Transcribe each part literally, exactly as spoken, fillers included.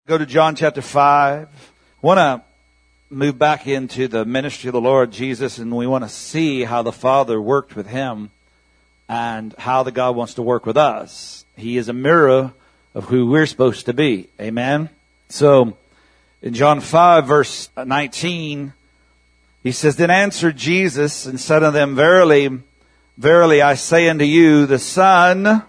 Go to John chapter five. I want to move back into the ministry of the Lord Jesus, and we want to see how the Father worked with him and how the God wants to work with us. He is a mirror of who we're supposed to be. Amen? So, in John five, verse nineteen, he says, Then answered Jesus and said unto them, Verily, verily, I say unto you, the Son...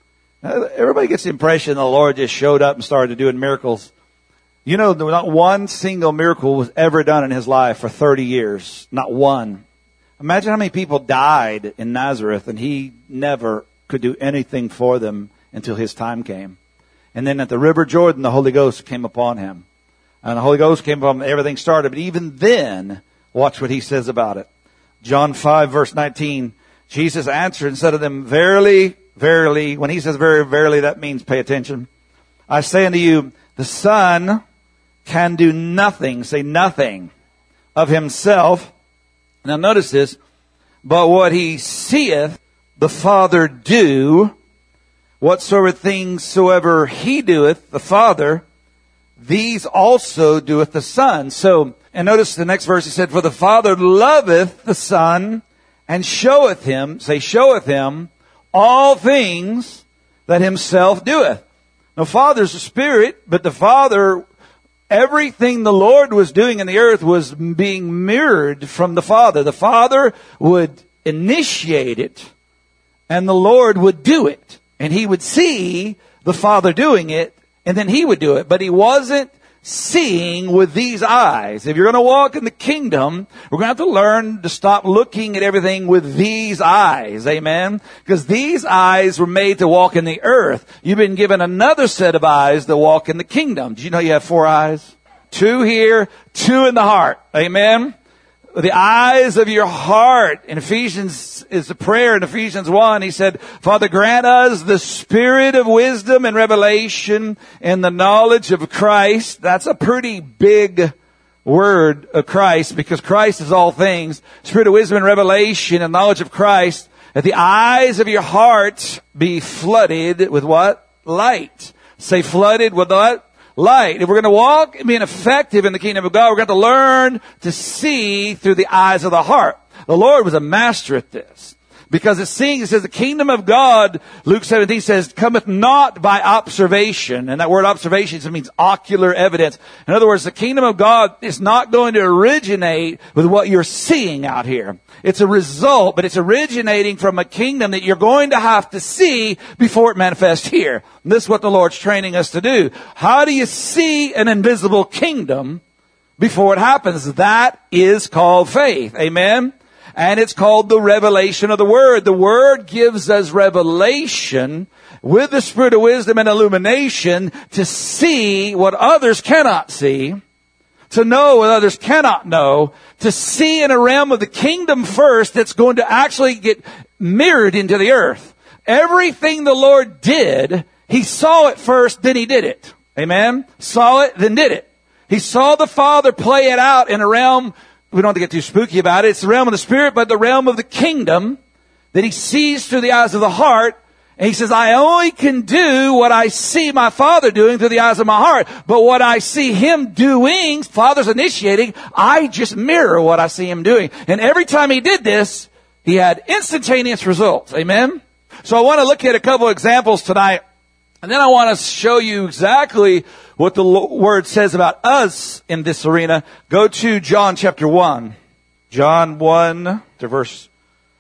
Everybody gets the impression the Lord just showed up and started doing miracles. You know, not one single miracle was ever done in his life for thirty years. Not one. Imagine how many people died in Nazareth and he never could do anything for them until his time came. And then at the River Jordan, the Holy Ghost came upon him. And the Holy Ghost came upon him, everything started. But even then, watch what he says about it. John five, verse nineteen, Jesus answered and said to them, Verily, verily, when he says very, verily, that means pay attention. I say unto you, the Son can do nothing, say nothing, of himself. Now notice this, but what he seeth the Father do, whatsoever things soever he doeth, the Father, these also doeth the Son. So, and notice the next verse, he said, For the Father loveth the Son, and showeth him, say showeth him, all things that himself doeth. Now, Father's a spirit, but the Father, everything the Lord was doing in the earth was being mirrored from the Father. The Father would initiate it, and the Lord would do it. And he would see the Father doing it, and then he would do it. But he wasn't seeing with these eyes. If you're going to walk in the kingdom, we're going to have to learn to stop looking at everything with these eyes. Amen? Because these eyes were made to walk in the earth. You've been given another set of eyes to walk in the kingdom. Do you know you have four eyes? Two here, two in the heart. Amen? The eyes of your heart. In Ephesians, is the prayer in Ephesians one. He said, Father, grant us the spirit of wisdom and revelation in the knowledge of Christ. That's a pretty big word of Christ, because Christ is all things. Spirit of wisdom and revelation and knowledge of Christ. That the eyes of your heart be flooded with what? Light. Say flooded with what? Light. If we're going to walk and be effective in the kingdom of God, we're going to learn to see through the eyes of the heart. The Lord was a master at this. Because it seeing, it says the kingdom of God, Luke seventeen says, cometh not by observation. And that word observation means ocular evidence. In other words, the kingdom of God is not going to originate with what you're seeing out here. It's a result, but it's originating from a kingdom that you're going to have to see before it manifests here. And this is what the Lord's training us to do. How do you see an invisible kingdom before it happens? That is called faith. Amen? And it's called the revelation of the Word. The Word gives us revelation with the spirit of wisdom and illumination to see what others cannot see, to know what others cannot know, to see in a realm of the kingdom first that's going to actually get mirrored into the earth. Everything the Lord did, He saw it first, then He did it. Amen? Saw it, then did it. He saw the Father play it out in a realm. We don't have to get too spooky about it. It's the realm of the Spirit, but the realm of the kingdom that He sees through the eyes of the heart. And He says, I only can do what I see my Father doing through the eyes of my heart. But what I see Him doing, Father's initiating, I just mirror what I see Him doing. And every time He did this, He had instantaneous results. Amen? So I want to look at a couple of examples tonight. And then I want to show you exactly what the Word says about us in this arena. Go to John chapter one. John one to verse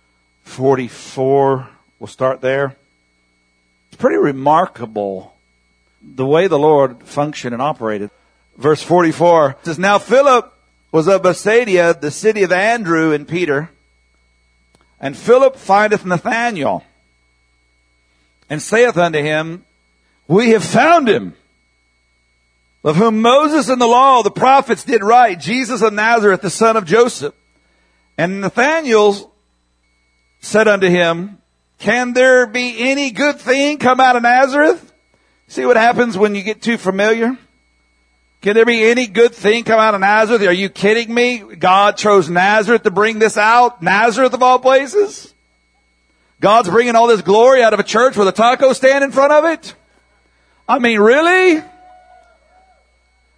forty-four. We'll start there. It's pretty remarkable the way the Lord functioned and operated. Verse forty-four says, Now Philip was of Bethsaida, the city of Andrew and Peter. And Philip findeth Nathanael, and saith unto him, We have found him, of whom Moses and the law, the prophets did write, Jesus of Nazareth, the son of Joseph. And Nathanael said unto him, Can there be any good thing come out of Nazareth? See what happens when you get too familiar? Can there be any good thing come out of Nazareth? Are you kidding me? God chose Nazareth to bring this out? Nazareth of all places? God's bringing all this glory out of a church with a taco stand in front of it? I mean, really?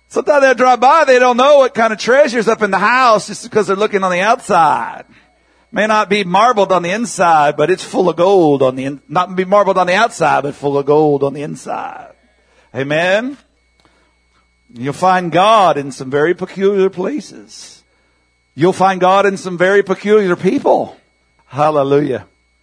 Sometimes they'll drive by, they don't know what kind of treasure's up in the house just because they're looking on the outside. May not be marbled on the inside, but it's full of gold on the, in, not be marbled on the outside, but full of gold on the inside. Amen. You'll find God in some very peculiar places. You'll find God in some very peculiar people. Hallelujah.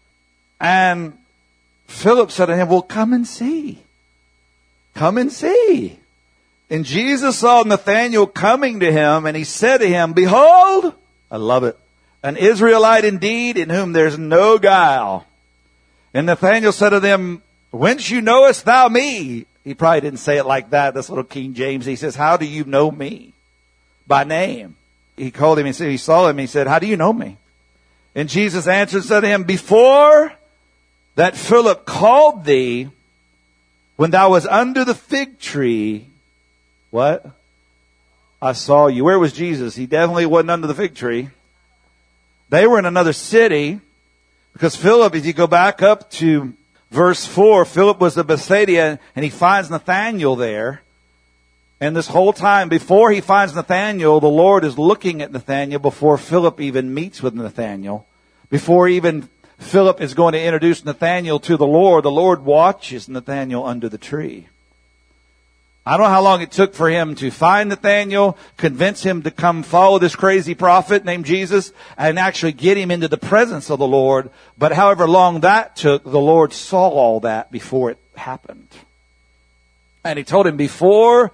And Philip said to him, well, come and see. Come and see. And Jesus saw Nathanael coming to him, and he said to him, behold, I love it, an Israelite indeed, in whom there's no guile. And Nathanael said to them, whence you knowest thou me? He probably didn't say it like that, this little King James. He says, how do you know me? By name. He called him, and he saw him, he said, how do you know me? And Jesus answered and said to him, before that Philip called thee, when thou was under the fig tree, what? I saw you. Where was Jesus? He definitely wasn't under the fig tree. They were in another city, because Philip, if you go back up to verse four, Philip was at Bethsaida, and he finds Nathanael there. And this whole time, before he finds Nathanael, the Lord is looking at Nathanael before Philip even meets with Nathanael. Before even Philip is going to introduce Nathanael to the Lord, the Lord watches Nathanael under the tree. I don't know how long it took for him to find Nathanael, convince him to come follow this crazy prophet named Jesus, and actually get him into the presence of the Lord. But however long that took, the Lord saw all that before it happened. And he told him, before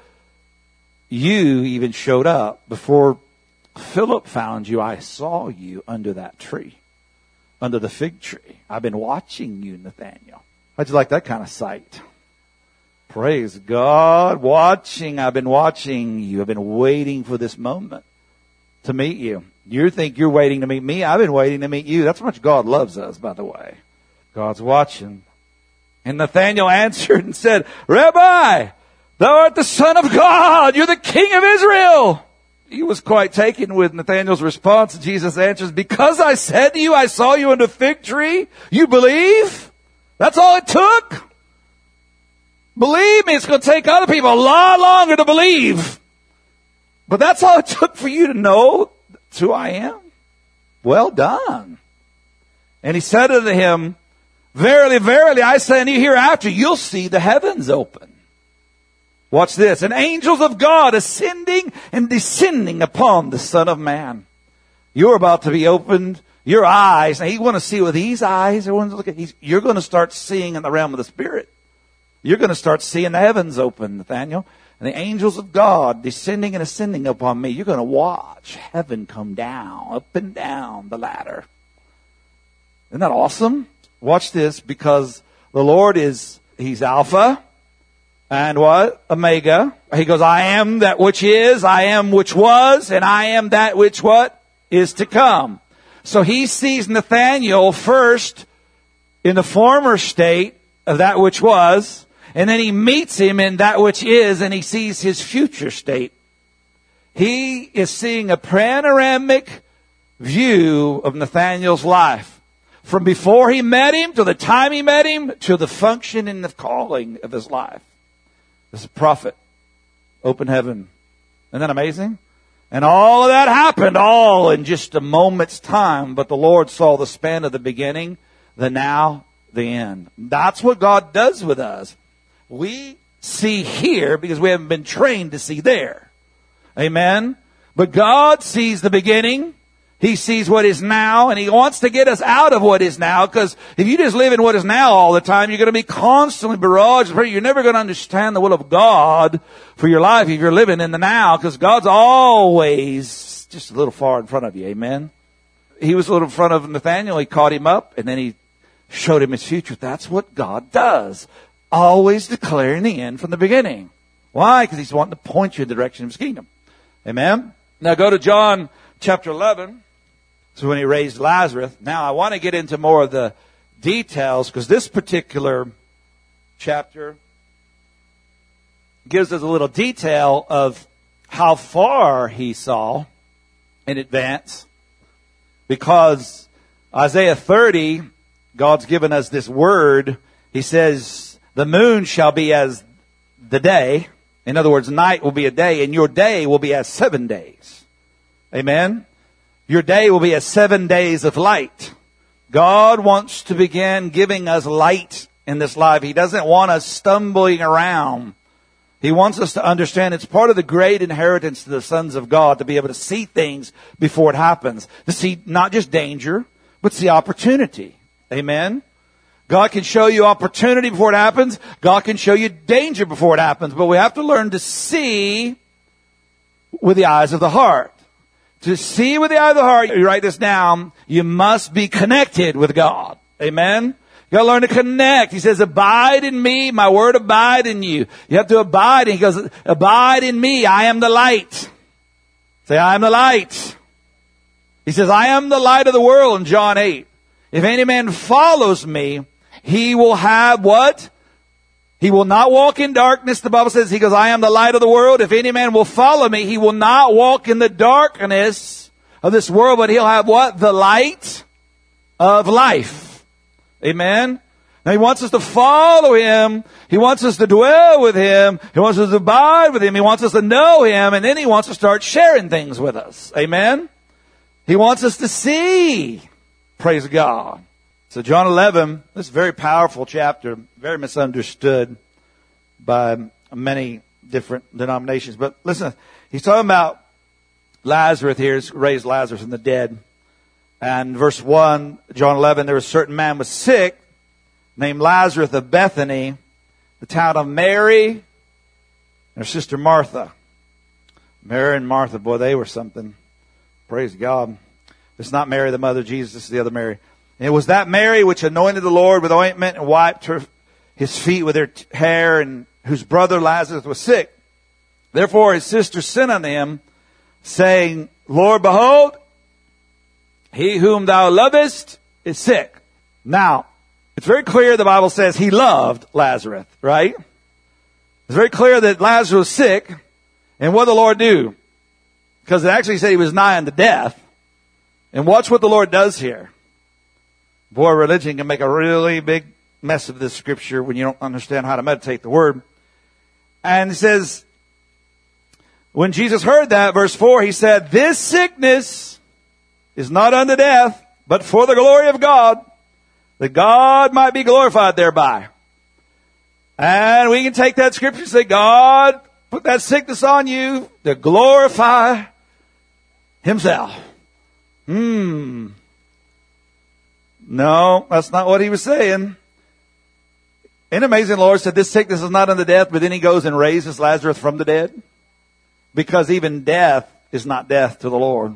you even showed up, before Philip found you, I saw you under that tree, under the fig tree. I've been watching you, Nathanael. How'd you like that kind of sight? Praise God. Watching. I've been watching you. I've been waiting for this moment to meet you. You think you're waiting to meet me. I've been waiting to meet you. That's how much God loves us, by the way. God's watching. And Nathanael answered and said, Rabbi, thou art the Son of God. You're the King of Israel. He was quite taken with Nathanael's response. Jesus answers, because I said to you, I saw you under a fig tree, you believe? That's all it took? Believe me, it's going to take other people a lot longer to believe. But that's all it took for you to know that's who I am. Well done. And he said unto him, verily, verily, I say unto you, hereafter you'll see the heavens open. Watch this. And angels of God ascending and descending upon the Son of Man. You're about to be opened. Your eyes. Now you want to see with these eyes. You're going to start seeing in the realm of the Spirit. You're going to start seeing the heavens open, Nathanael. And the angels of God descending and ascending upon me. You're going to watch heaven come down, up and down the ladder. Isn't that awesome? Watch this, because the Lord is, He's Alpha and what? Omega. He goes, I am that which is, I am which was, and I am that which what? Is to come. So He sees Nathanael first in the former state of that which was, and then He meets him in that which is, and He sees his future state. He is seeing a panoramic view of Nathanael's life. From before he met him, to the time he met him, to the function and the calling of his life. As a prophet. Open heaven. Isn't that amazing? And all of that happened all in just a moment's time. But the Lord saw the span of the beginning, the now, the end. That's what God does with us. We see here because we haven't been trained to see there. Amen. But God sees the beginning. He sees what is now, and He wants to get us out of what is now, because if you just live in what is now all the time, you're going to be constantly barraged. You're never going to understand the will of God for your life if you're living in the now, because God's always just a little far in front of you. Amen. He was a little in front of Nathanael. He caught him up, and then He showed him his future. That's what God does. Always declaring the end from the beginning. Why? Because He's wanting to point you in the direction of His kingdom. Amen. Now go to John chapter eleven. So when He raised Lazarus. Now I want to get into more of the details, because this particular chapter gives us a little detail of how far He saw in advance. Because Isaiah thirty, God's given us this word. He says, the moon shall be as the day, In other words, night will be a day, and your day will be as seven days. Amen? Your day will be as seven days of light. God wants to begin giving us light in this life. He doesn't want us stumbling around. He wants us to understand it's part of the great inheritance to the sons of God to be able to see things before it happens. To see not just danger, but see opportunity. Amen? God can show you opportunity before it happens. God can show you danger before it happens. But we have to learn to see with the eyes of the heart. To see with the eye of the heart, you write this down, you must be connected with God. Amen? You gotta learn to connect. He says, abide in me, my word abide in you. You have to abide. And he goes, abide in me, I am the light. Say, I am the light. He says, I am the light of the world in John eight. If any man follows me, he will have what? He will not walk in darkness. The Bible says, he goes, I am the light of the world. If any man will follow me, he will not walk in the darkness of this world, but he'll have what? The light of life. Amen. Now he wants us to follow him. He wants us to dwell with him. He wants us to abide with him. He wants us to know him. And then he wants to start sharing things with us. Amen. He wants us to see. Praise God. So John eleven, this is a very powerful chapter, very misunderstood by many different denominations. But listen, he's talking about Lazarus here. He's raised Lazarus from the dead. And verse one, John eleven, there was a certain man was sick, named Lazarus of Bethany, the town of Mary, and her sister Martha. Mary and Martha, boy, they were something. Praise God. It's not Mary, the mother of Jesus. This is the other Mary. And it was that Mary which anointed the Lord with ointment and wiped her, his feet with her t- hair, and whose brother Lazarus was sick. Therefore his sister sent unto him, saying, Lord, behold, he whom thou lovest is sick. Now, it's very clear the Bible says he loved Lazarus, right? It's very clear that Lazarus was sick. And what did the Lord do? Because it actually said he was nigh unto death. And watch what the Lord does here. Boy, religion can make a really big mess of this scripture when you don't understand how to meditate the word. And it says, when Jesus heard that, verse four, he said, this sickness is not unto death, but for the glory of God, that God might be glorified thereby. And we can take that scripture and say, God, put that sickness on you to glorify himself. Hmm. No, that's not what he was saying. Isn't it amazing? The Lord said this sickness is not unto death, but then he goes and raises Lazarus from the dead. Because even death is not death to the Lord.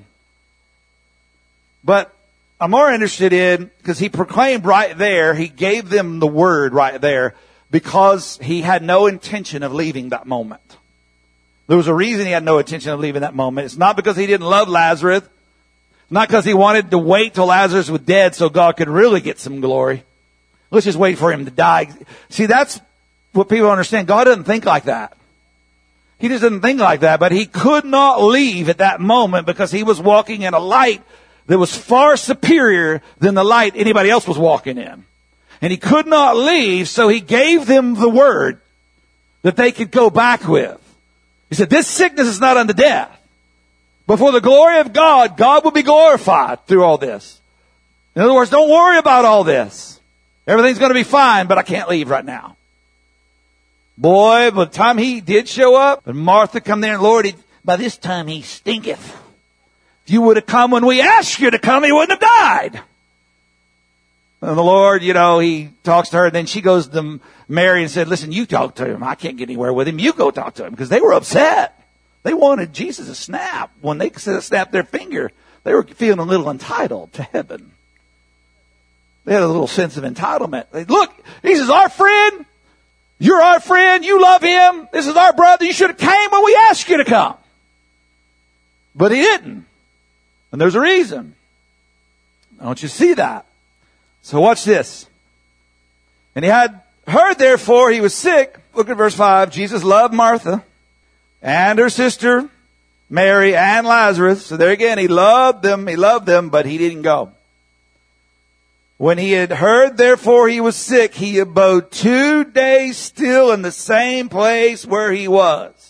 But I'm more interested in, because he proclaimed right there, he gave them the word right there, because he had no intention of leaving that moment. There was a reason he had no intention of leaving that moment. It's not because he didn't love Lazarus. Not because he wanted to wait till Lazarus was dead so God could really get some glory. Let's just wait for him to die. See, that's what people understand. God doesn't think like that. He just didn't think like that. But he could not leave at that moment because he was walking in a light that was far superior than the light anybody else was walking in. And he could not leave, so he gave them the word that they could go back with. He said, this sickness is not unto death. But for the glory of God, God will be glorified through all this. In other words, don't worry about all this. Everything's going to be fine, but I can't leave right now. Boy, by the time he did show up, and Martha come there, and Lord, he, by this time he stinketh. If you would have come when we asked you to come, he wouldn't have died. And the Lord, you know, he talks to her, and then she goes to Mary and said, listen, you talk to him. I can't get anywhere with him. You go talk to him. Because they were upset. They wanted Jesus to snap. When they snapped their finger, they were feeling a little entitled to heaven. They had a little sense of entitlement. They, look, this is our friend. You're our friend. You love him. This is our brother. You should have came when we asked you to come. But he didn't. And there's a reason. I want you to see that. So watch this. And he had heard, therefore, he was sick. Look at verse five. Jesus loved Martha and her sister Mary and Lazarus. So there again, he loved them. He loved them, but he didn't go. When he had heard, therefore, he was sick, he abode two days still in the same place where he was.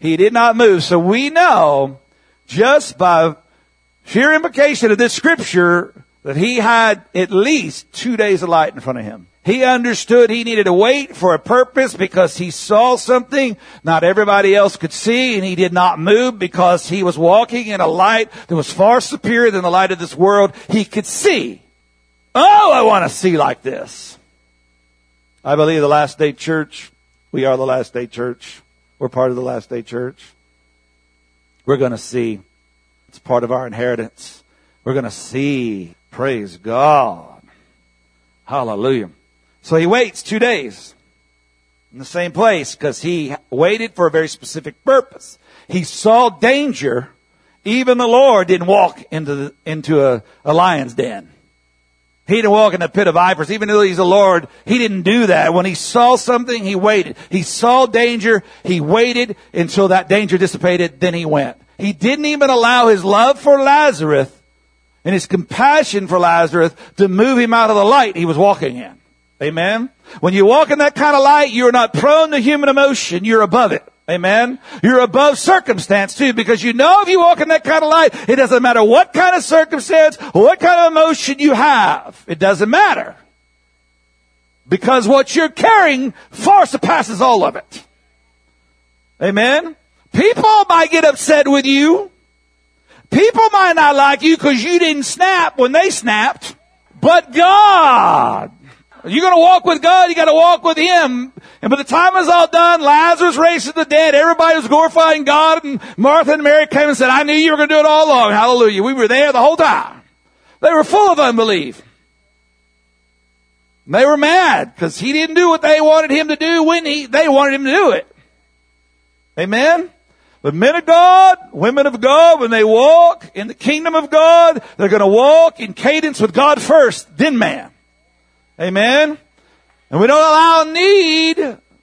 He did not move. So we know just by sheer implication of this scripture that he had at least two days of light in front of him. He understood he needed to wait for a purpose because he saw something not everybody else could see, and he did not move because he was walking in a light that was far superior than the light of this world. He could see. Oh, I want to see like this. I believe the last day church, we are the last day church. We're part of the last day church. We're going to see. It's part of our inheritance. We're going to see. Praise God. Hallelujah. So he waits two days in the same place because he waited for a very specific purpose. He saw danger. Even the Lord didn't walk into the, into a, a lion's den. He didn't walk in the pit of vipers. Even though he's the Lord, he didn't do that. When he saw something, he waited. He saw danger. He waited until that danger dissipated. Then he went. He didn't even allow his love for Lazarus and his compassion for Lazarus to move him out of the light he was walking in. Amen. When you walk in that kind of light, you're not prone to human emotion. You're above it. Amen. You're above circumstance too, because you know if you walk in that kind of light, it doesn't matter what kind of circumstance or what kind of emotion you have. It doesn't matter. Because what you're carrying far surpasses all of it. Amen. People might get upset with you. People might not like you because you didn't snap when they snapped. But God, you're going to walk with God, you got to walk with Him. And by the time it was all done, Lazarus raised from the dead. Everybody was glorifying God. And Martha and Mary came and said, I knew you were going to do it all along. Hallelujah. We were there the whole time. They were full of unbelief. And they were mad because He didn't do what they wanted Him to do when he, they wanted Him to do it. Amen. But men of God, women of God, when they walk in the kingdom of God, they're going to walk in cadence with God first, then man. Amen. And we don't allow need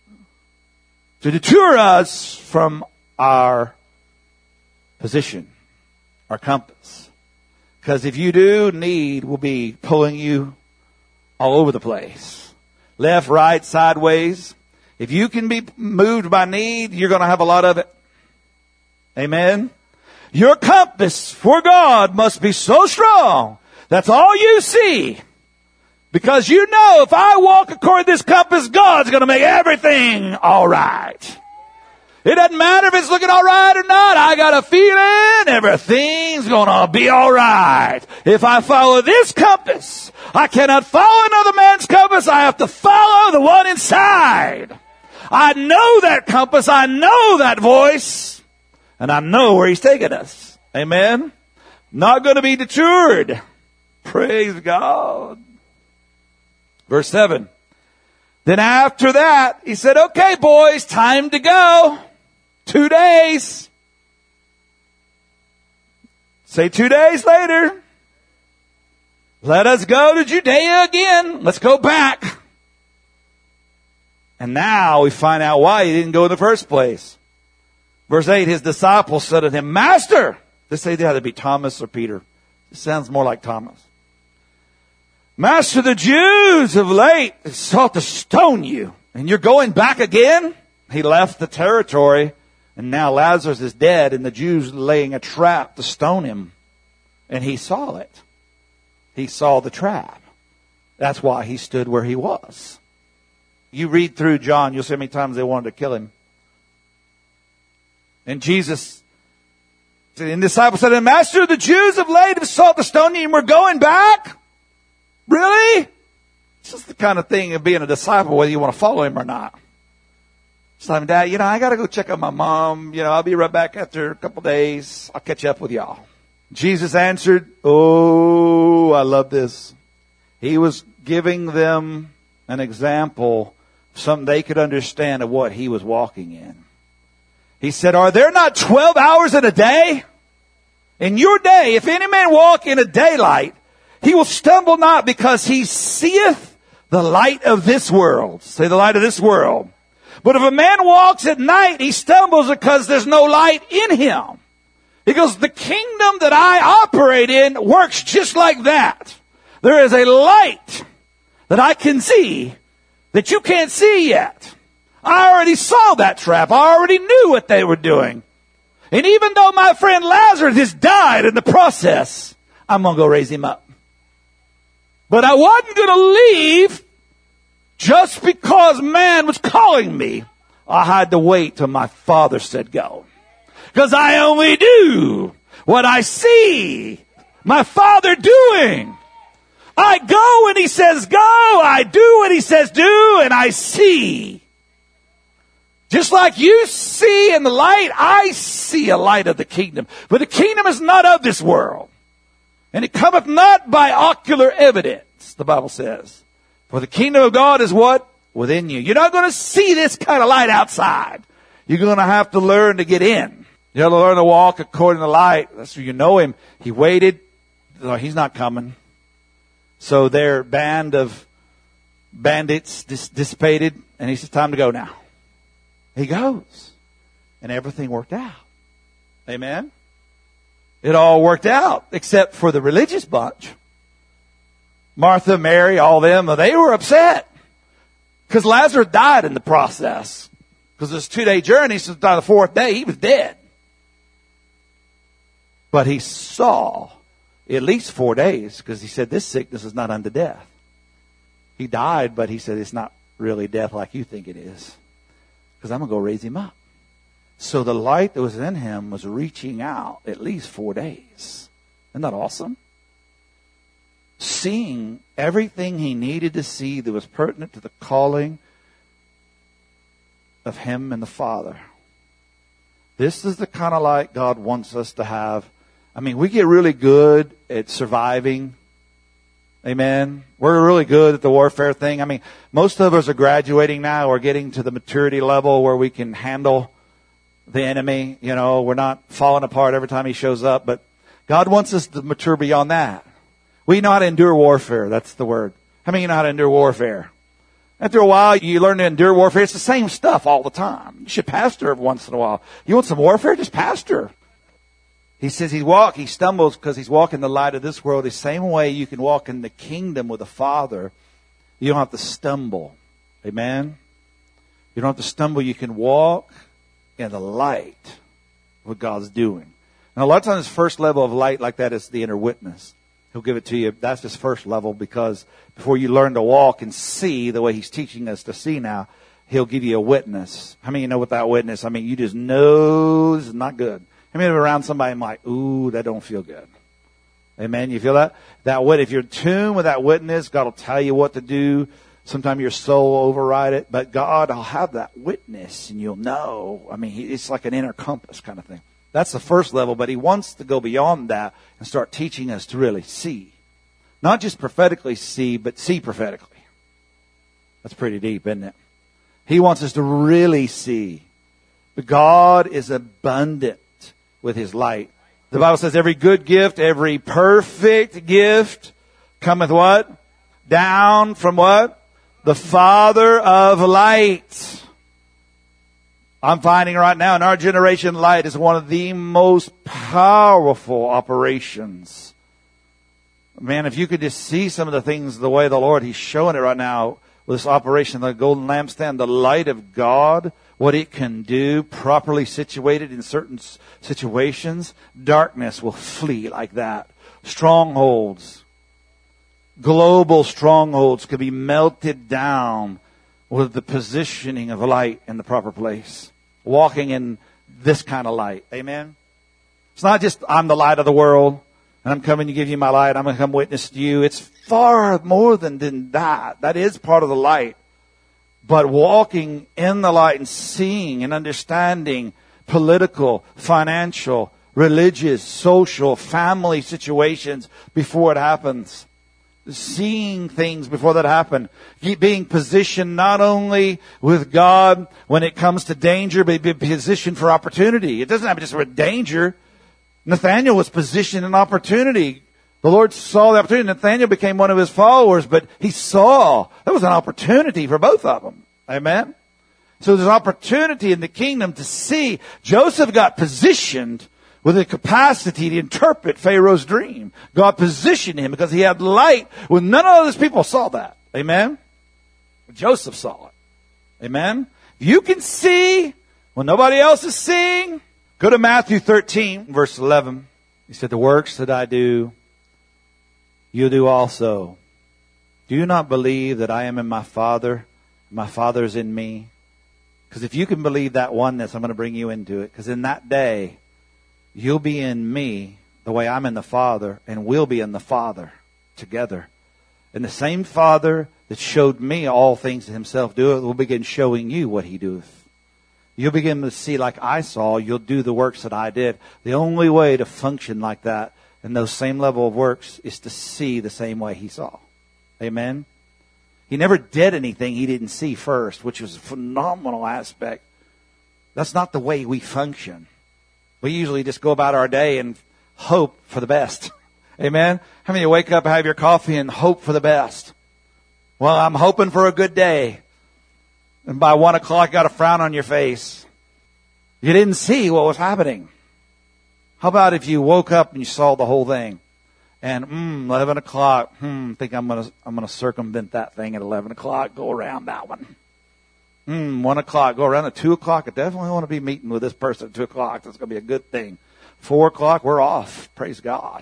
to deter us from our position, our compass. Because if you do, need will be pulling you all over the place. Left, right, sideways. If you can be moved by need, you're going to have a lot of it. Amen. Your compass for God must be so strong. That's all you see. Because you know if I walk according to this compass, God's going to make everything all right. It doesn't matter if it's looking all right or not. I got a feeling everything's going to be all right. If I follow this compass, I cannot follow another man's compass. I have to follow the one inside. I know that compass. I know that voice. And I know where He's taking us. Amen. Not going to be deterred. Praise God. Verse seven. Then after that, He said, okay, boys, time to go. Two days. Say two days later. Let us go to Judea again. Let's go back. And now we find out why He didn't go in the first place. Verse eight, His disciples said to Him, Master. They say they had to be Thomas or Peter. It sounds more like Thomas. Master, the Jews of late sought to stone you, and you're going back again? He left the territory, and now Lazarus is dead, and the Jews laying a trap to stone Him. And He saw it. He saw the trap. That's why He stood where He was. You read through John, you'll see how many times they wanted to kill Him. And Jesus, and the disciples said, Master, the Jews of late have sought to stone you, and we're going back? Really? It's just the kind of thing of being a disciple, whether you want to follow Him or not. It's like, Dad, you know, I got to go check on my mom. You know, I'll be right back after a couple days. I'll catch up with y'all. Jesus answered, oh, I love this. He was giving them an example, something they could understand of what He was walking in. He said, are there not twelve hours in a day? In your day, if any man walk in a daylight, he will stumble not because he seeth the light of this world. Say the light of this world. But if a man walks at night, he stumbles because there's no light in him. He goes, the kingdom that I operate in works just like that. There is a light that I can see that you can't see yet. I already saw that trap. I already knew what they were doing. And even though my friend Lazarus has died in the process, I'm going to go raise him up. But I wasn't going to leave just because man was calling me. I had to wait till my Father said go. Because I only do what I see my Father doing. I go when he says go. I do what he says do. And I see. Just like you see in the light, I see a light of the kingdom. But the kingdom is not of this world. And it cometh not by ocular evidence, the Bible says. For the kingdom of God is what? Within you. You're not going to see this kind of light outside. You're going to have to learn to get in. You have to learn to walk according to the light. That's where you know him. He waited. No, he's not coming. So their band of bandits dis- dissipated. And he says, time to go now. He goes. And everything worked out. Amen. It all worked out except for the religious bunch. Martha, Mary, all them, they were upset. Because Lazarus died in the process. Because it's a two-day journey, so by the fourth day, he was dead. But he saw at least four days, because he said, this sickness is not unto death. He died, but he said, it's not really death like you think it is. Because I'm going to go raise him up. So the light that was in him was reaching out at least four days. Isn't that awesome? Seeing everything he needed to see that was pertinent to the calling of him and the Father. This is the kind of light God wants us to have. I mean, we get really good at surviving. Amen. We're really good at the warfare thing. I mean, most of us are graduating now. We're getting to the maturity level where we can handle the enemy. You know, we're not falling apart every time he shows up. But God wants us to mature beyond that. We know how to endure warfare. That's the word. How many of you know how to endure warfare? After a while, you learn to endure warfare. It's the same stuff all the time. You should pastor every once in a while. You want some warfare? Just pastor. He says he walk, he stumbles because he's walking the light of this world. The same way you can walk in the kingdom with the Father. You don't have to stumble. Amen? You don't have to stumble. You can walk in the light of what God's doing. And a lot of times, the first level of light like that is the inner witness. He'll give it to you. That's his first level, because before you learn to walk and see the way he's teaching us to see now, he'll give you a witness. How many of you know without witness? I mean, you just know this is not good. How many of you around somebody and like, ooh, that don't feel good? Amen. You feel that? That wit, if you're in tune with that witness, God will tell you what to do. Sometimes your soul will override it, but God will have that witness and you'll know. I mean, it's like an inner compass kind of thing. That's the first level, but he wants to go beyond that and start teaching us to really see. Not just prophetically see, but see prophetically. That's pretty deep, isn't it? He wants us to really see. But God is abundant with his light. The Bible says every good gift, every perfect gift cometh what? Down from what? The Father of light. I'm finding right now in our generation, light is one of the most powerful operations. Man, if you could just see some of the things the way the Lord, he's showing it right now with this operation, the golden lampstand, the light of God, what it can do, properly situated in certain situations. Darkness will flee like that. Strongholds, global strongholds could be melted down with the positioning of light in the proper place. Walking in this kind of light. Amen? It's not just I'm the light of the world and I'm coming to give you my light. I'm going to come witness to you. It's far more than, than that. That is part of the light. But walking in the light and seeing and understanding political, financial, religious, social, family situations before it happens. Seeing things before that happen. Being positioned not only with God when it comes to danger, but be positioned for opportunity. It doesn't happen just for danger. Nathanael was positioned in opportunity. The Lord saw the opportunity. Nathanael became one of his followers, but he saw there was an opportunity for both of them. Amen? So there's an opportunity in the kingdom to see. Joseph got positioned with the capacity to interpret Pharaoh's dream. God positioned him because he had light when none of those people saw that. Amen? Joseph saw it. Amen? You can see when nobody else is seeing. Go to Matthew thirteen, verse eleven. He said, the works that I do, you do also. Do you not believe that I am in my Father, my Father is in me? Because if you can believe that oneness, I'm going to bring you into it. Because in that day, you'll be in me the way I'm in the Father, and we'll be in the Father together. And the same Father that showed me all things to himself doeth will begin showing you what he doeth. You'll begin to see like I saw. You'll do the works that I did. The only way to function like that in those same level of works is to see the same way he saw. Amen? He never did anything he didn't see first, which was a phenomenal aspect. That's not the way we function. We usually just go about our day and hope for the best. Amen? How many of you wake up, have your coffee, and hope for the best? Well, I'm hoping for a good day. And by one o'clock, you got a frown on your face. You didn't see what was happening. How about if you woke up and you saw the whole thing? And, mm, eleven o'clock, hmm, think I'm going to, I'm going to circumvent that thing at eleven o'clock, go around that one. Hmm, one o'clock, go around at two o'clock. I definitely want to be meeting with this person at two o'clock. That's going to be a good thing. Four o'clock, we're off. Praise God.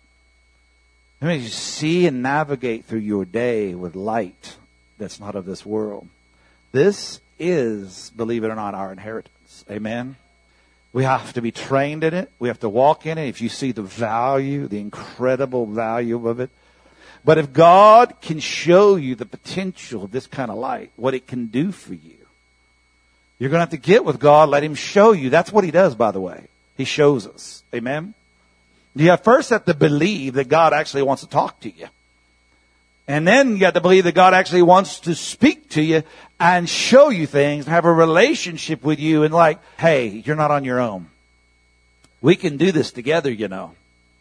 I mean, you see and navigate through your day with light that's not of this world. This is, believe it or not, our inheritance. Amen. We have to be trained in it. We have to walk in it. If you see the value, the incredible value of it. But if God can show you the potential of this kind of light, what it can do for you, you're going to have to get with God, let him show you. That's what he does, by the way. He shows us. Amen. You have first have to believe that God actually wants to talk to you. And then you got to believe that God actually wants to speak to you and show you things, have a relationship with you, and like, hey, you're not on your own. We can do this together, you know.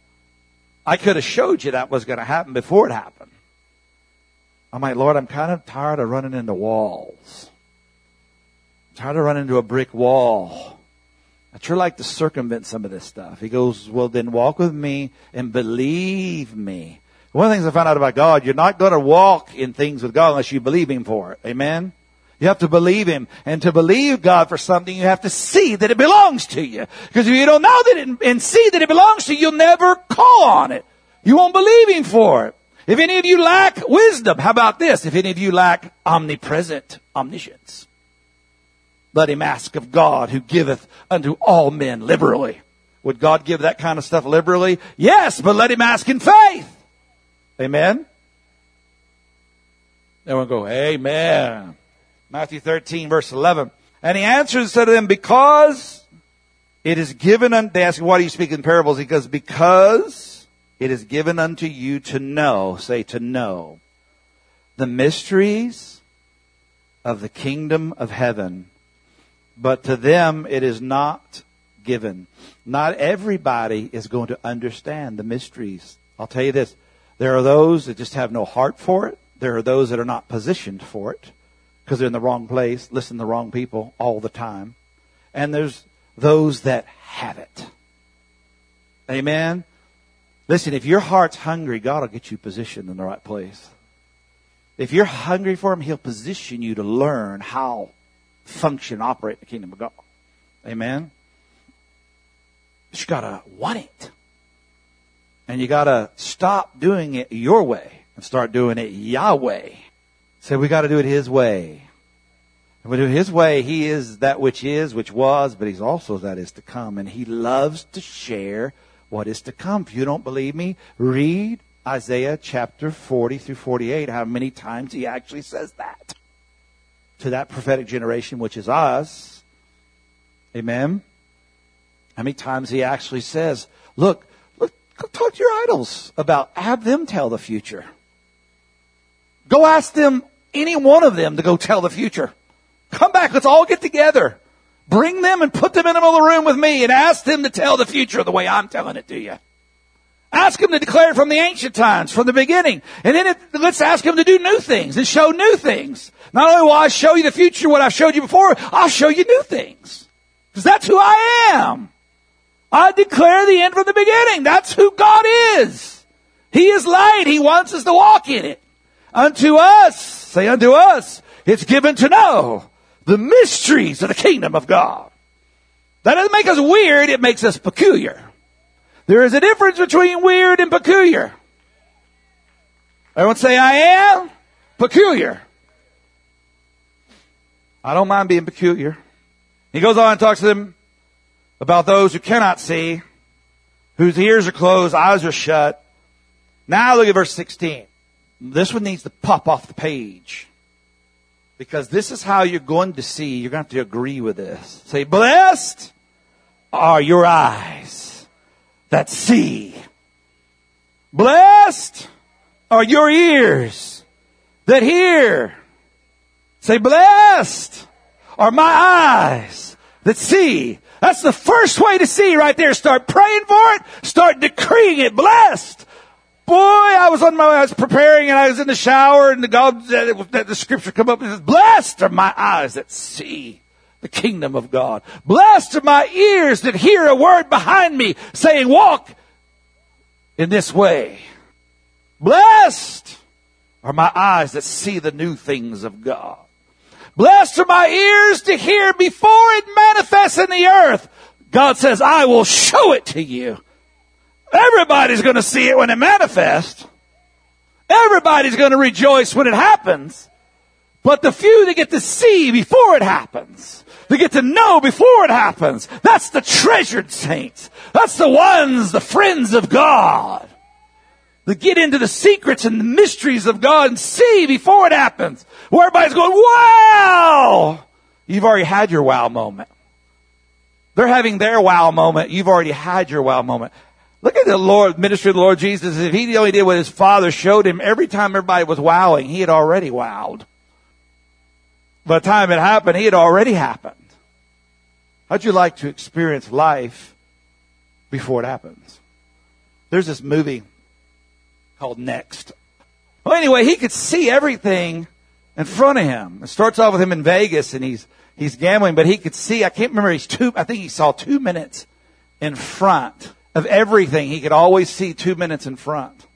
I could have showed you that was going to happen before it happened. I'm like, Lord, I'm kind of tired of running into walls. I'm tired of running into a brick wall. I'd sure like to circumvent some of this stuff. He goes, well, then walk with me and believe me. One of the things I found out about God, you're not going to walk in things with God unless you believe him for it. Amen? You have to believe him. And to believe God for something, you have to see that it belongs to you. Because if you don't know that it, and see that it belongs to you, you'll never call on it. You won't believe him for it. If any of you lack wisdom, how about this? If any of you lack omnipresent omniscience, let him ask of God who giveth unto all men liberally. Would God give that kind of stuff liberally? Yes, but let him ask in faith. Amen? Everyone go, amen. Matthew thirteen, verse eleven. And he answered and said to them, because it is given unto, they ask, why do you speak in parables? He goes, because it is given unto you to know, say to know, the mysteries of the kingdom of heaven. But to them it is not given. Not everybody is going to understand the mysteries. I'll tell you this. There are those that just have no heart for it. There are those that are not positioned for it because they're in the wrong place, listen to the wrong people all the time. And there's those that have it. Amen? Listen, if your heart's hungry, God will get you positioned in the right place. If you're hungry for him, he'll position you to learn how to function, operate in the kingdom of God. Amen? But you got to want it. And you got to stop doing it your way and start doing it Yahweh. So we got to do it his way. And we do it his way. He is that which is, which was, but he's also that is to come. And he loves to share what is to come. If you don't believe me, read Isaiah chapter forty through forty-eight. How many times he actually says that to that prophetic generation, which is us. Amen. How many times he actually says, look, go talk to your idols about, have them tell the future. Go ask them, any one of them, to go tell the future. Come back, let's all get together. Bring them and put them in another room with me and ask them to tell the future the way I'm telling it to you. Ask them to declare it from the ancient times, from the beginning. And then it, let's ask them to do new things and show new things. Not only will I show you the future, what I've showed you before, I'll show you new things. Because that's who I am. I declare the end from the beginning. That's who God is. He is light. He wants us to walk in it. Unto us, say unto us, it's given to know The mysteries of the kingdom of God. That doesn't make us weird, it makes us peculiar. There is a difference between weird and peculiar. Everyone say, I am peculiar. I don't mind being peculiar. He goes on and talks to them about those who cannot see, whose ears are closed, eyes are shut. Now look at verse sixteen. This one needs to pop off the page. Because this is how you're going to see. You're going to have to agree with this. Say, blessed are your eyes that see. Blessed are your ears that hear. Say, blessed are my eyes that see. That's the first way to see right there. Start praying for it. Start decreeing it. Blessed. Boy, I was on my, I was preparing and I was in the shower and the God, that the scripture come up and says, blessed are my eyes that see the kingdom of God. Blessed are my ears that hear a word behind me saying, walk in this way. Blessed are my eyes that see the new things of God. Blessed are my ears to hear before it manifests in the earth. God says, I will show it to you. Everybody's going to see it when it manifests. Everybody's going to rejoice when it happens. But the few that get to see before it happens, they get to know before it happens, that's the treasured saints. That's the ones, the friends of God, that get into the secrets and the mysteries of God and see before it happens. Where everybody's going, wow! You've already had your wow moment. They're having their wow moment. You've already had your wow moment. Look at the Lord, ministry of the Lord Jesus. If he only did what his Father showed him, every time everybody was wowing, he had already wowed. By the time it happened, he had already happened. How'd you like to experience life before it happens? There's this movie called Next. Well, anyway, he could see everything in front of him. It starts off with him in Vegas, and he's he's gambling, but he could see, I can't remember, he's two, I think he saw two minutes in front of everything. He could always see two minutes in front.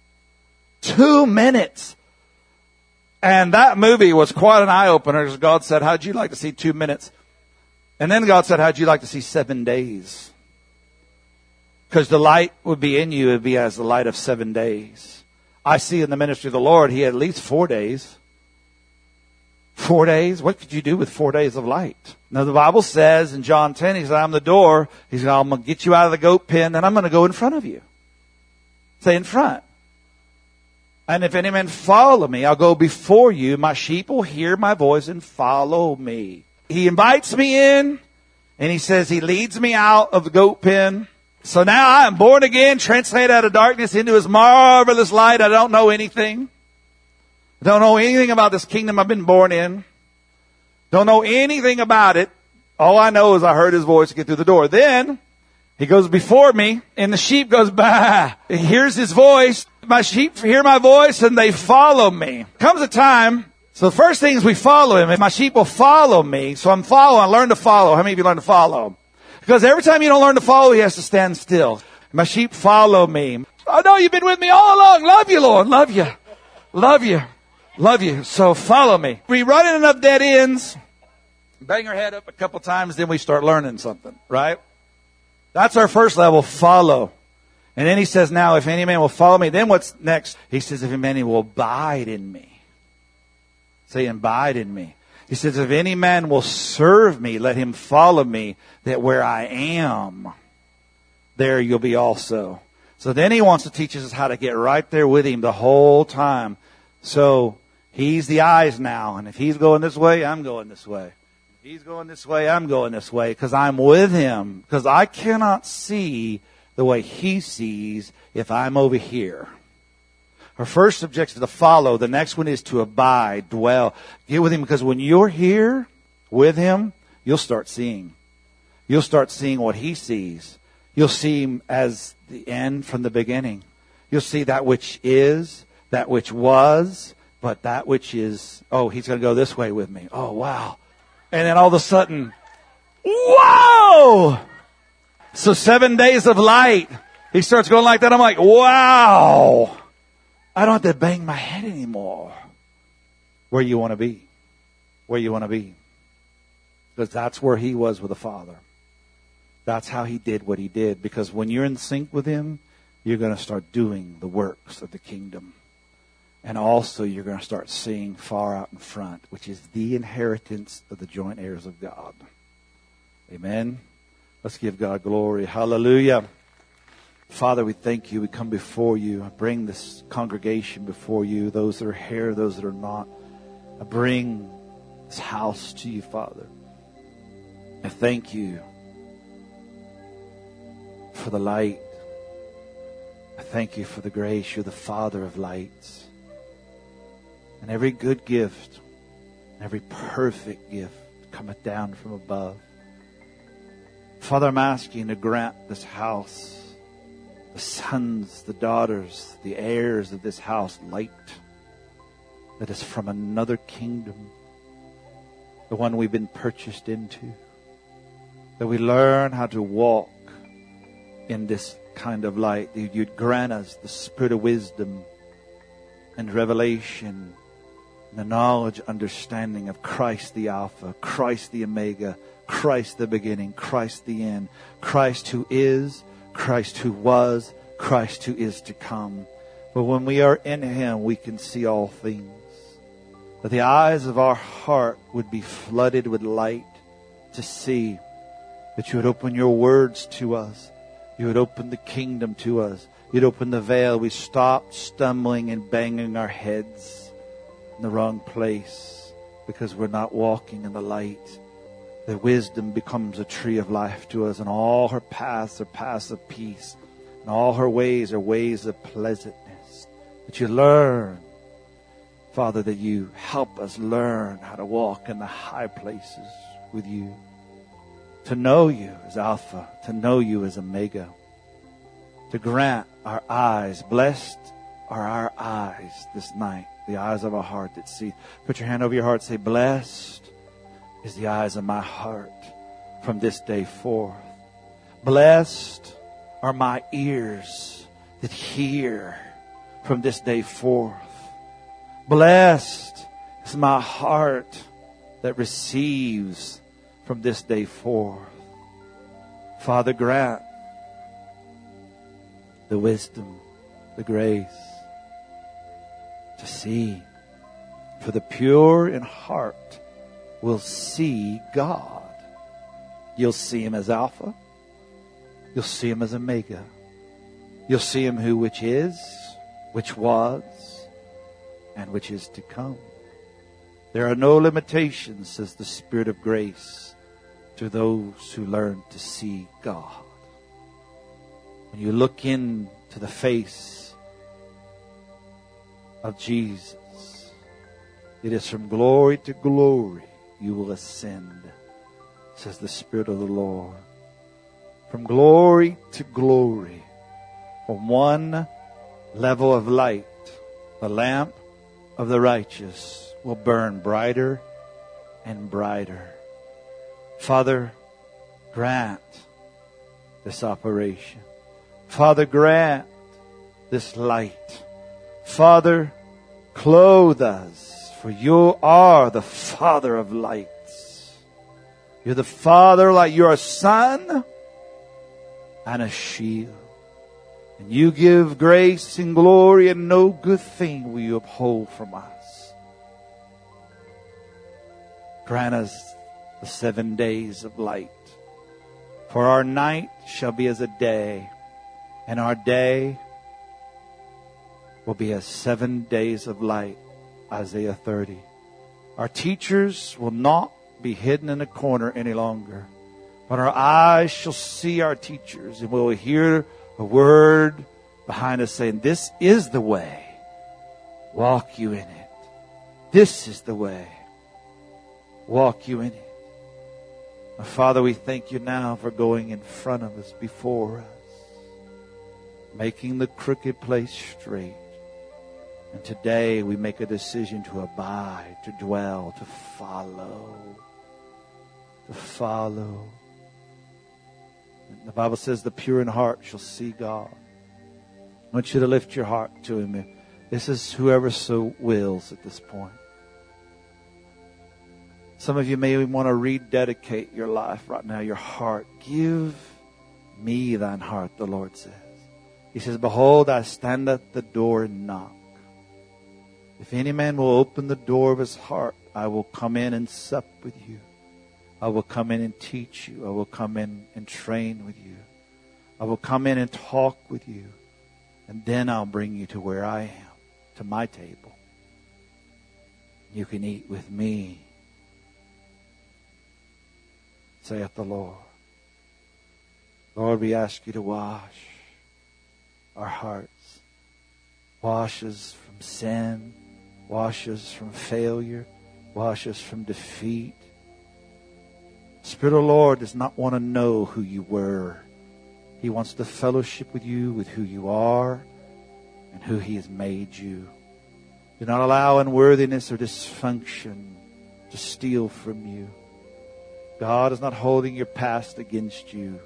Two minutes. And that movie was quite an eye-opener, because God said, how'd you like to see two minutes? And then God said, how'd you like to see seven days? Because the light would be in you, it would be as the light of seven days. I see in the ministry of the Lord, he had at least four days. Four days? What could you do with four days of light? Now, the Bible says in John ten, he said, I'm the door. He said, I'm going to get you out of the goat pen, and I'm going to go in front of you. Say in front. And if any man follow me, I'll go before you. My sheep will hear my voice and follow me. He invites me in, and he says he leads me out of the goat pen. So now I am born again, translated out of darkness into his marvelous light. I don't know anything. I don't know anything about this kingdom I've been born in. Don't know anything about it. All I know is I heard his voice get through the door. Then he goes before me, and the sheep goes, bah. He hears his voice. My sheep hear my voice, and they follow me. Comes a time, so the first thing is we follow him. If my sheep will follow me, so I'm following, I learn to follow. How many of you learn to follow? Because every time you don't learn to follow, he has to stand still. My sheep follow me. I know you've been with me all along. Love you, Lord. Love you. Love you. Love you. So follow me. We run in enough dead ends, bang our head up a couple times, then we start learning something, right? That's our first level, follow. And then he says, now, if any man will follow me, then what's next? He says, if any man will abide in me. Say, abide in me. He says, if any man will serve me, let him follow me, that where I am, there you'll be also. So then he wants to teach us how to get right there with him the whole time. So he's the eyes now. And if he's going this way, I'm going this way. If he's going this way, I'm going this way. Because I'm with him. Because I cannot see the way he sees if I'm over here. Our first objective is to follow. The next one is to abide, dwell. Get with him, because when you're here with him, you'll start seeing. You'll start seeing what he sees. You'll see him as the end from the beginning. You'll see that which is, that which was, but that which is, oh, he's going to go this way with me. Oh, wow. And then all of a sudden, whoa! So seven days of light. He starts going like that. I'm like, wow. I don't have to bang my head anymore. Where you want to be. Where you want to be. Because that's where he was with the Father. That's how he did what he did. Because when you're in sync with him, you're going to start doing the works of the kingdom. And also you're going to start seeing far out in front, which is the inheritance of the joint heirs of God. Amen. Let's give God glory. Hallelujah. Father, we thank you. We come before you. I bring this congregation before you, those that are here, those that are not. I bring this house to you, Father. I thank you for the light. I thank you for the grace. You're the Father of lights. And every good gift, every perfect gift cometh down from above. Father, I'm asking to grant this house, the sons, the daughters, the heirs of this house, light that is from another kingdom, the one we've been purchased into, that we learn how to walk in this kind of light. You'd grant us the spirit of wisdom and revelation, the knowledge, understanding of Christ the Alpha, Christ the Omega, Christ the beginning, Christ the end, Christ who is, Christ who was, Christ who is to come. But when we are in him, we can see all things. That the eyes of our heart would be flooded with light to see. That you would open your words to us. You would open the kingdom to us. You'd open the veil. We stop stumbling and banging our heads in the wrong place because we're not walking in the light. The wisdom becomes a tree of life to us, and all her paths are paths of peace, and all her ways are ways of pleasantness. That you learn, Father, that you help us learn how to walk in the high places with you. To know you as Alpha, to know you as Omega. To grant our eyes, blessed are our eyes this night, the eyes of our heart that see. Put your hand over your heart, say, blessed is the eyes of my heart from this day forth. Blessed are my ears that hear from this day forth. Blessed is my heart that receives from this day forth. Father, grant the wisdom, the grace to see. For the pure in heart will see God. You'll see him as Alpha. You'll see him as Omega. You'll see him who which is, which was, and which is to come. There are no limitations, says the Spirit of grace, to those who learn to see God. When you look into the face of Jesus, it is from glory to glory you will ascend, says the Spirit of the Lord. From glory to glory, from one level of light, the lamp of the righteous will burn brighter and brighter. Father, grant this operation. Father, grant this light. Father, clothe us, for you are the Father of lights. You're the Father, like you're a sun and a shield. And you give grace and glory, and no good thing will you uphold from us. Grant us the seven days of light. For our night shall be as a day, and our day will be as seven days of light. Isaiah thirty. Our teachers will not be hidden in a corner any longer, but our eyes shall see our teachers, and we will hear a word behind us saying, this is the way. Walk you in it. This is the way. Walk you in it. My Father, we thank you now for going in front of us, before us, making the crooked place straight. And today we make a decision to abide, to dwell, to follow, to follow. The Bible says the pure in heart shall see God. I want you to lift your heart to him. This is whoever so wills at this point. Some of you may want to rededicate your life right now, your heart. Give me thine heart, the Lord says. He says, behold, I stand at the door and knock. If any man will open the door of his heart, I will come in and sup with you. I will come in and teach you. I will come in and train with you. I will come in and talk with you. And then I'll bring you to where I am, to my table. You can eat with me, saith the Lord. Lord, we ask you to wash our hearts. Wash us from sin. Wash us from failure. Wash us from defeat. Spirit of the Lord does not want to know who you were. He wants to fellowship with you, with who you are and who He has made you. Do not allow unworthiness or dysfunction to steal from you. God is not holding your past against you.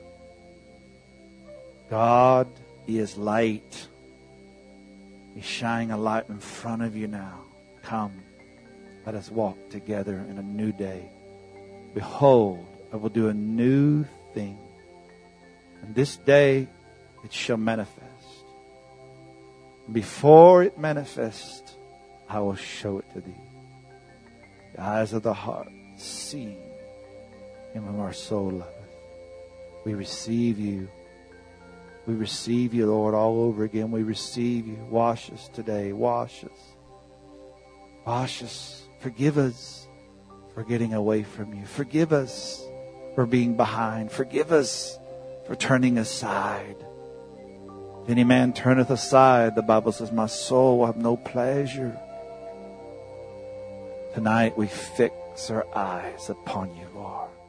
God is light. He's shining a light in front of you now. Come, let us walk together in a new day. Behold, I will do a new thing. And this day it shall manifest. And before it manifests, I will show it to thee. The eyes of the heart see Him whom our soul loveth. We receive you. We receive you, Lord, all over again. We receive you. Wash us today. Wash us. Wash us. Forgive us for getting away from you. Forgive us for being behind. Forgive us for turning aside. If any man turneth aside, the Bible says, my soul will have no pleasure. Tonight we fix our eyes upon you, Lord.